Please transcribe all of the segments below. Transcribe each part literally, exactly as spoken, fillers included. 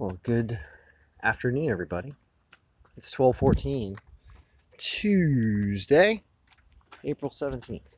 Well, good afternoon, everybody. It's twelve fourteen, Tuesday, April seventeenth.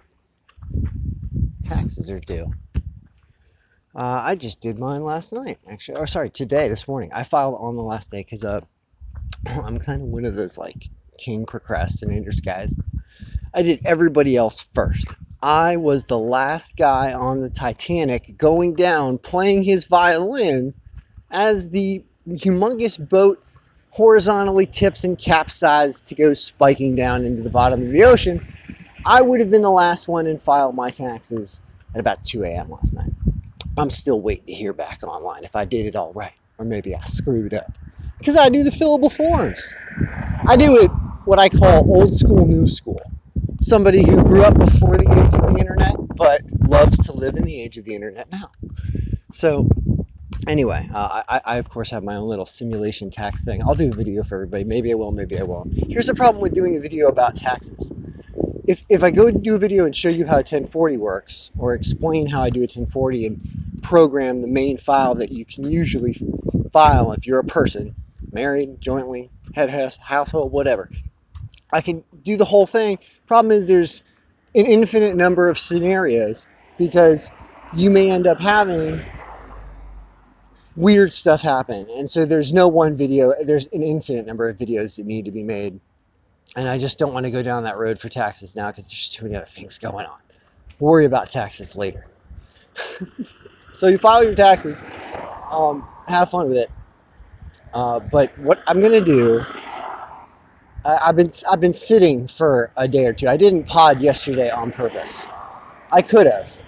Taxes are due. Uh, I just did mine last night, actually. Or, sorry, today, this morning. I filed on the last day because uh, I'm kind of one of those, like, king procrastinators guys. I did everybody else first. I was the last guy on the Titanic going down, playing his violin as the humongous boat horizontally tips and capsizes to go spiking down into the bottom of the ocean. I would have been the last one and filed my taxes at about two a.m. last night. I'm still waiting to hear back online if I did it all right, or maybe I screwed up. Because I do the fillable forms. I do it what I call old school, new school. Somebody who grew up before the age of the internet, but loves to live in the age of the internet now. So anyway, uh, I, I, of course, have my own little simulation tax thing. I'll do a video for everybody. Maybe I will, maybe I won't. Here's the problem with doing a video about taxes. If, if I go do a video and show you how a ten forty works, or explain how I do a ten forty and program the main file that you can usually file if you're a person, married, jointly, head house, household, whatever, I can do the whole thing. Problem is there's an infinite number of scenarios because you may end up having weird stuff happen. And so there's no one video, there's an infinite number of videos that need to be made. And I just don't want to go down that road for taxes now because there's too many other things going on. Worry about taxes later. So you file your taxes, um, have fun with it. Uh, but what I'm going to do, I, I've been I've been sitting for a day or two. I didn't pod yesterday on purpose. I could have.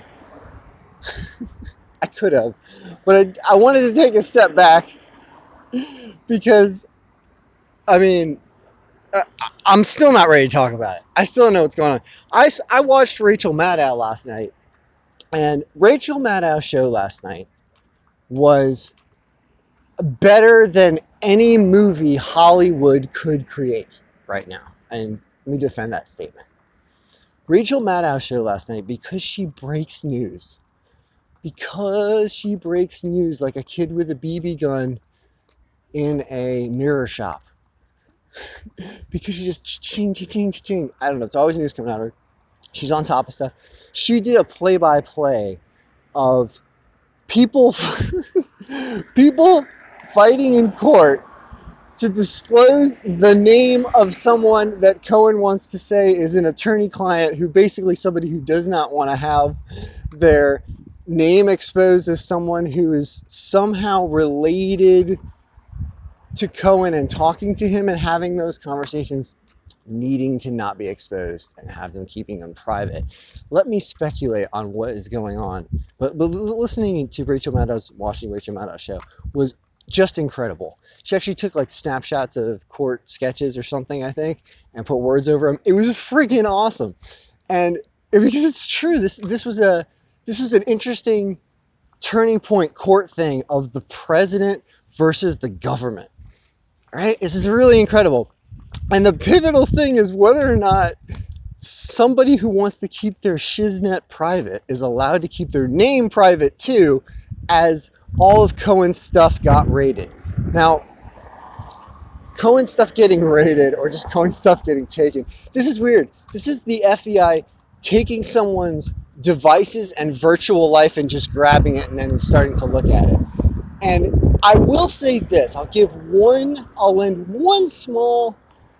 I could have. But I, I wanted to take a step back because, I mean, uh, I'm still not ready to talk about it. I still don't know what's going on. I, I watched Rachel Maddow last night, and Rachel Maddow's show last night was better than any movie Hollywood could create right now. And let me defend that statement. Rachel Maddow's show last night, because she breaks news, because she breaks news like a kid with a B B gun in a mirror shop, because she just ching, ching, ching, ching. I don't know. It's always news coming out of her. She's on top of stuff. She did a play-by-play of people people fighting in court to disclose the name of someone that Cohen wants to say is an attorney-client, who basically somebody who does not want to have their name exposed as someone who is somehow related to Cohen, and talking to him and having those conversations needing to not be exposed and have them keeping them private. Let me speculate on what is going on. But, but listening to Rachel Maddow's, watching Rachel Maddow's show was just incredible. She actually took like snapshots of court sketches or something, I think, and put words over them. It was freaking awesome. And because it's true, this this was a this was an interesting turning point court thing of the president versus the government. Right? This is really incredible. And the pivotal thing is whether or not somebody who wants to keep their shiznet private is allowed to keep their name private too, as all of Cohen's stuff got raided. Now, Cohen stuff getting raided, or just Cohen stuff getting taken, this is weird. This is the F B I taking someone's devices and virtual life and just grabbing it and then starting to look at it. And I will say this, I'll give one, I'll lend one small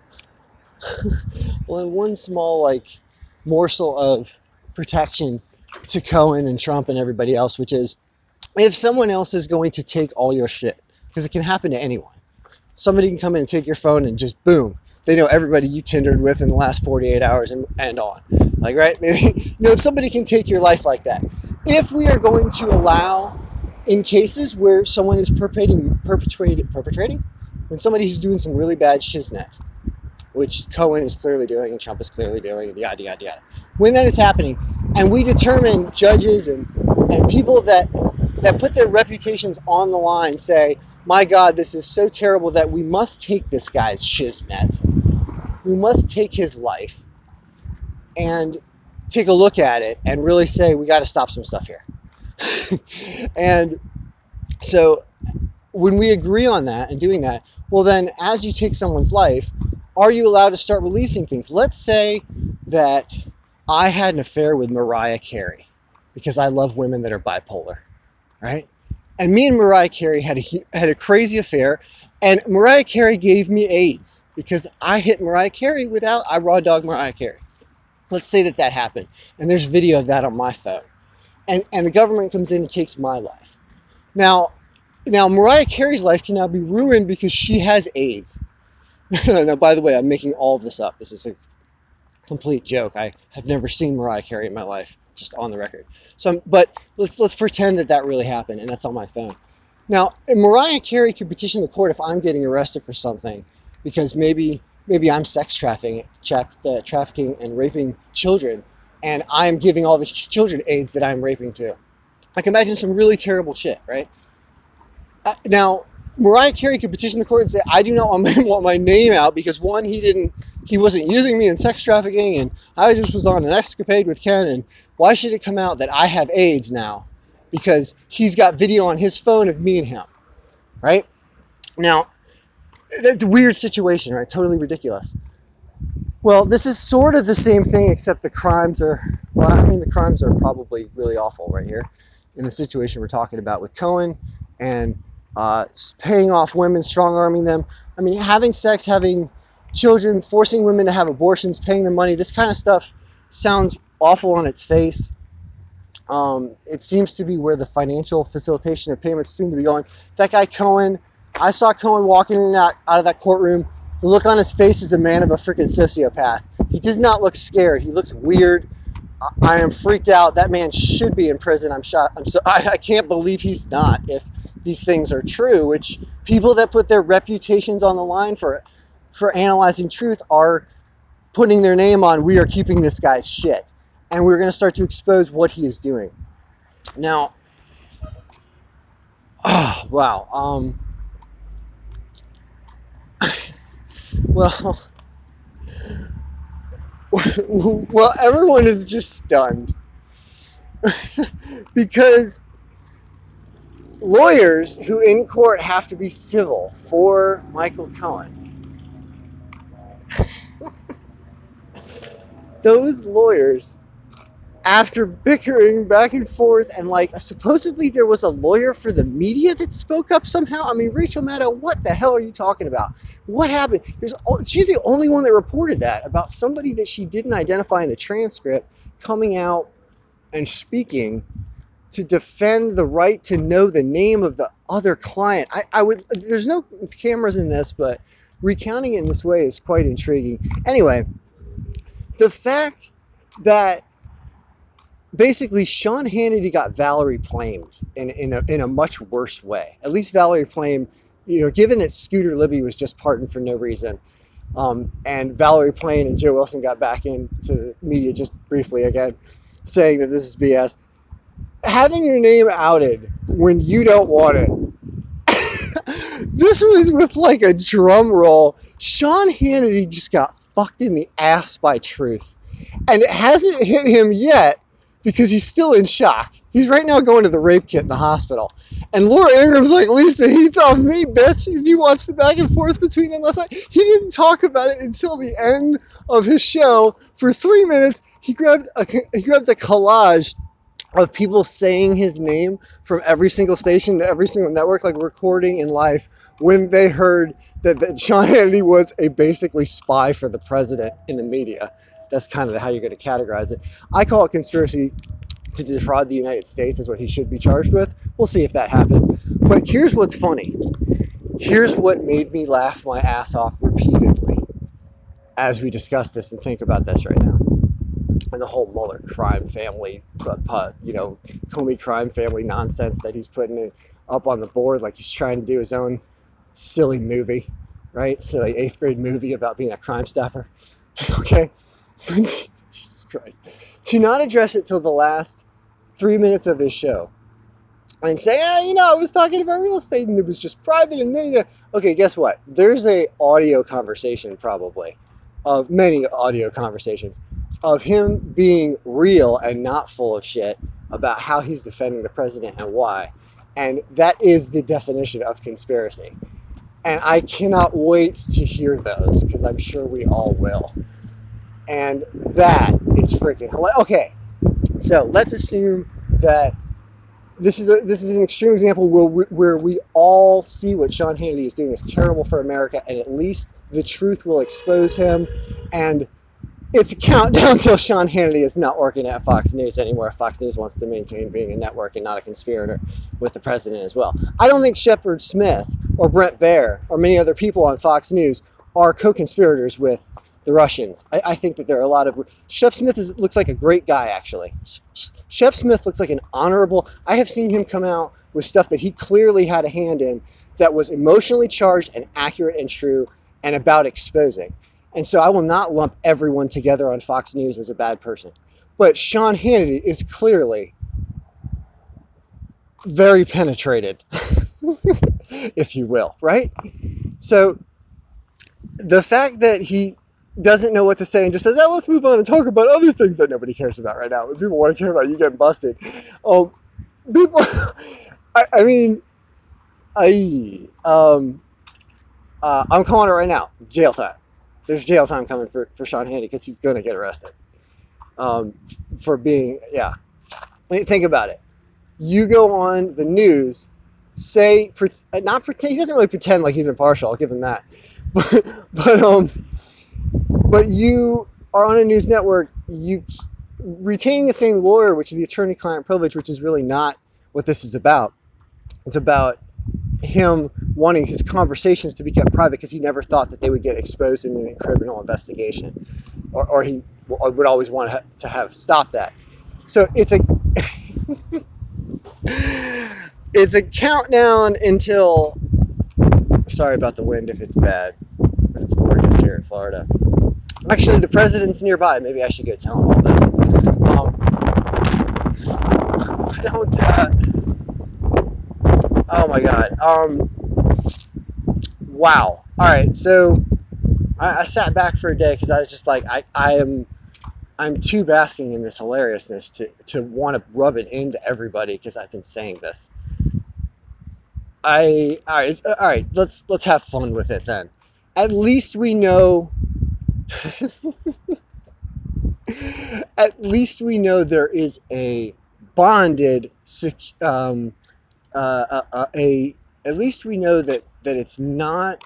well, one small like morsel of protection to Cohen and Trump and everybody else, which is, if someone else is going to take all your shit, because it can happen to anyone. Somebody can come in and take your phone and just boom, they know everybody you Tindered with in the last forty-eight hours and, and on. Like, right? you know, if somebody can take your life like that. If we are going to allow, in cases where someone is perpetrating, perpetrating, perpetrating, when somebody who's doing some really bad shiznet, which Cohen is clearly doing and Trump is clearly doing, and yada, yada, yada. When that is happening, and we determine judges and, and people that, that put their reputations on the line say, my God, this is so terrible that we must take this guy's shiznet. We must take his life and take a look at it and really say, we got to stop some stuff here. And so when we agree on that and doing that, well, then as you take someone's life, are you allowed to start releasing things? Let's say that I had an affair with Mariah Carey because I love women that are bipolar, right? And me and Mariah Carey had a, had a crazy affair, and Mariah Carey gave me AIDS because I hit Mariah Carey without, I raw dog Mariah Carey. Let's say that that happened, and there's video of that on my phone. And, and the government comes in and takes my life. Now, now Mariah Carey's life can now be ruined because she has AIDS. Now, by the way, I'm making all of this up. This is a complete joke. I have never seen Mariah Carey in my life, just on the record. So, but let's let's pretend that that really happened, and that's on my phone. Now, Mariah Carey could petition the court if I'm getting arrested for something, because maybe maybe I'm sex trafficking, uh, trafficking and raping children, and I'm giving all the children AIDS that I'm raping too. I can imagine some really terrible shit, right? Uh, now, Mariah Carey could petition the court and say, I do not want my, want my name out because one, he didn't, he wasn't using me in sex trafficking, and I just was on an escapade with Ken, and why should it come out that I have AIDS now? Because he's got video on his phone of me and him, right? Now, that's a weird situation, right? Totally ridiculous. Well, this is sort of the same thing, except the crimes are, well, I mean, the crimes are probably really awful right here in the situation we're talking about with Cohen and uh, paying off women, strong arming them. I mean, having sex, having children, forcing women to have abortions, paying them money, this kind of stuff sounds awful on its face. Um, it seems to be where the financial facilitation of payments seem to be going. That guy Cohen, I saw Cohen walking in and out, out of that courtroom. The look on his face is a man of a freaking sociopath. He does not look scared. He looks weird. I, I am freaked out. That man should be in prison. I'm shot. I'm so. I, I can't believe he's not. If these things are true, which people that put their reputations on the line for for analyzing truth are putting their name on. We are keeping this guy's shit, and we're going to start to expose what he is doing. Now, oh, wow. Um, well, well, everyone is just stunned because lawyers who in court have to be civil for Michael Cohen, those lawyers, after bickering back and forth, and like supposedly there was a lawyer for the media that spoke up somehow. I mean, Rachel Maddow, what the hell are you talking about? What happened? There's she's the only one that reported that about somebody that she didn't identify in the transcript coming out and speaking to defend the right to know the name of the other client. I, I would. There's no cameras in this, but recounting it in this way is quite intriguing. Anyway, the fact that basically Sean Hannity got Valerie Plamed in, in, a, in a much worse way. At least Valerie Plame, you know, given that Scooter Libby was just pardoned for no reason, um, and Valerie Plame and Joe Wilson got back into the media just briefly again, saying that this is B S. Having your name outed when you don't want it. This was with like a drum roll. Sean Hannity just got fucked in the ass by truth. And it hasn't hit him yet because he's still in shock. He's right now going to the rape kit in the hospital. And Laura Ingram's like, Lisa, heat's off me, bitch. If you watch the back and forth between them last night, he didn't talk about it until the end of his show. For three minutes, he grabbed a, he grabbed a collage of people saying his name from every single station to every single network, like recording in live, when they heard that, that Sean Hannity was a basically spy for the president in the media. That's kind of how you're going to categorize it. I call it conspiracy to defraud the United States is what he should be charged with. We'll see if that happens. But here's what's funny. Here's what made me laugh my ass off repeatedly as we discuss this and think about this right now. And the whole Mueller crime family, you know, Comey crime family nonsense that he's putting it up on the board like he's trying to do his own silly movie, right? So like eighth grade movie about being a crime stopper. Okay? Jesus Christ. To not address it till the last three minutes of his show and say, ah, you know, I was talking about real estate and it was just private and then, okay, guess what? There's a audio conversation probably of many audio conversations of him being real and not full of shit about how he's defending the president and why. And that is the definition of conspiracy. And I cannot wait to hear those because I'm sure we all will. And that is freaking hilarious. Okay, so let's assume that this is a, this is an extreme example where we, where we all see what Sean Hannity is doing is terrible for America, and at least the truth will expose him. And it's a countdown until Sean Hannity is not working at Fox News anymore. Fox News wants to maintain being a network and not a conspirator with the president as well. I don't think Shepard Smith or Brent Baier or many other people on Fox News are co-conspirators with the Russians. I, I think that there are a lot of... Shep Smith is, looks like a great guy, actually. Shep Smith looks like an honorable... I have seen him come out with stuff that he clearly had a hand in that was emotionally charged and accurate and true and about exposing. And so I will not lump everyone together on Fox News as a bad person. But Sean Hannity is clearly very penetrated, if you will, right? So the fact that he doesn't know what to say and just says, oh, let's move on and talk about other things that nobody cares about right now. When people want to care about you getting busted. Um, people, I, I mean, I, um, uh, I'm calling it right now. Jail time. There's jail time coming for, for Sean Hannity because he's going to get arrested. Um, for being, yeah. Think about it. You go on the news, say, not pretend, he doesn't really pretend like he's impartial, I'll give him that. But, but, um, but you are on a news network, you retaining the same lawyer, which is the attorney-client privilege, which is really not what this is about. It's about him wanting his conversations to be kept private because he never thought that they would get exposed in a criminal investigation, or, or he would always want to, ha- to have stopped that. So it's a it's a countdown until. Sorry about the wind if it's bad. It's gorgeous here in Florida. Actually, the president's nearby. Maybe I should go tell him all this. Um, I don't. Uh, oh my god. Um. Wow. All right. So I, I sat back for a day because I was just like, I, I am. I'm too basking in this hilariousness to, to want to rub it into everybody because I've been saying this. I all right, all right. Let's let's have fun with it then. At least we know. At least we know there is a bonded um, uh, uh, uh, a. At least we know that that it's not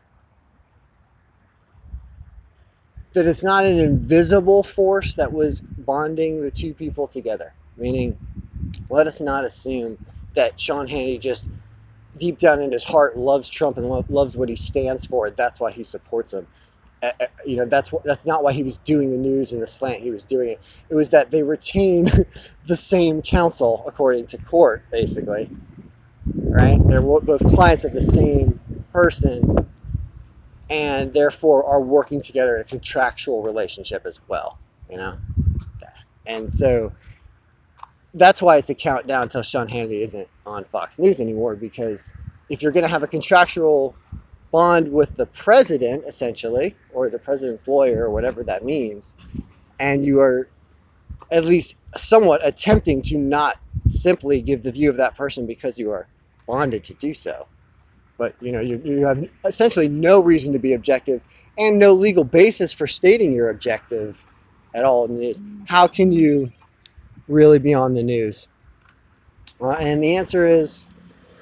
that it's not an invisible force that was bonding the two people together. Meaning, let us not assume that Sean Hannity just deep down in his heart loves Trump and lo- loves what he stands for. That's why he supports him. Uh, uh, you know, that's what that's not why he was doing the news in the slant he was doing it. It was that they retain the same counsel according to court, basically, right? They're both clients of the same person, and therefore are working together in a contractual relationship as well. You know, and so that's why it's a countdown until Sean Hannity isn't on Fox News anymore. Because if you're going to have a contractual bond with the president, essentially, or the president's lawyer, or whatever that means, and you are at least somewhat attempting to not simply give the view of that person because you are bonded to do so, but you know you, you have essentially no reason to be objective and no legal basis for stating your objective at all in the news. How can you really be on the news? Uh, and the answer is,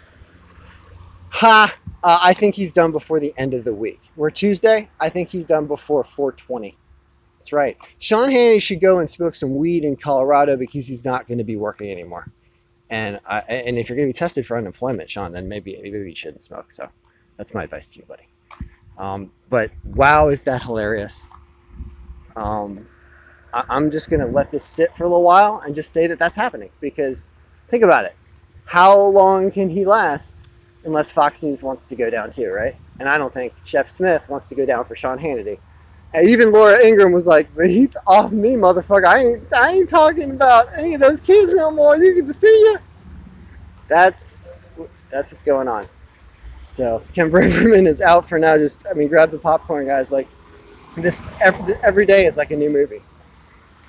ha, uh, I think he's done before the end of the week. We're Tuesday. I think he's done before four twenty. That's right. Sean Hannity should go and smoke some weed in Colorado because he's not going to be working anymore. And I, and if you're going to be tested for unemployment, Sean, then maybe maybe you shouldn't smoke. So that's my advice to you, buddy. Um, but wow, is that hilarious? Um, I, I'm just going to let this sit for a little while and just say that that's happening because think about it. How long can he last unless Fox News wants to go down too, right? And I don't think Shep Smith wants to go down for Sean Hannity. And even Laura Ingraham was like, "The heat's off me, motherfucker. I ain't, I ain't talking about any of those kids no more. You can just see you." That's that's what's going on. So Ken Braverman is out for now. Just I mean, grab the popcorn, guys. Like this every, every day is like a new movie.